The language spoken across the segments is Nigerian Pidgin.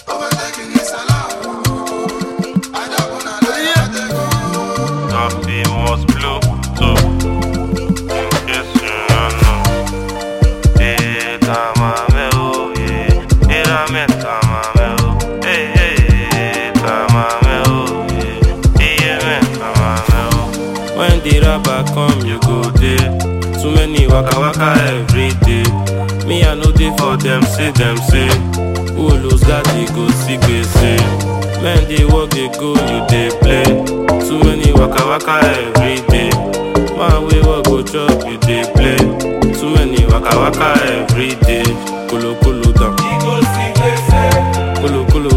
Coffee must blow too. In case you don't know. Tamame oh yeah. Irame tamame oh. Hey tamame oh yeah. Iyeme tamame oh. When the rapper come, you go there. Too many waka waka every day. Me I know they for them say. Who lose God they go see say. Men they walk they go you they play. Too many waka waka every day. Man we walk go chop you they play. Too many waka waka every day. Kolo kolo down. Kolo kolo.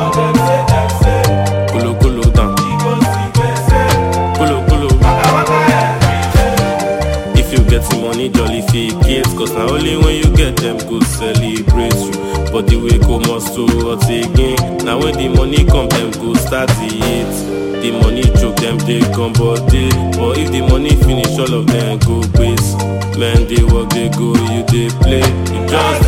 Kolo kolo down. Kolo kolo. If you get some money, jolly fake it. Cause now only when you get them go celebrate you. But the way come must to what again. Now when the money come, them go start the hit. The money choke them, they come body. But if the money finish, all of them go base. Men they work, they go, you they play. You just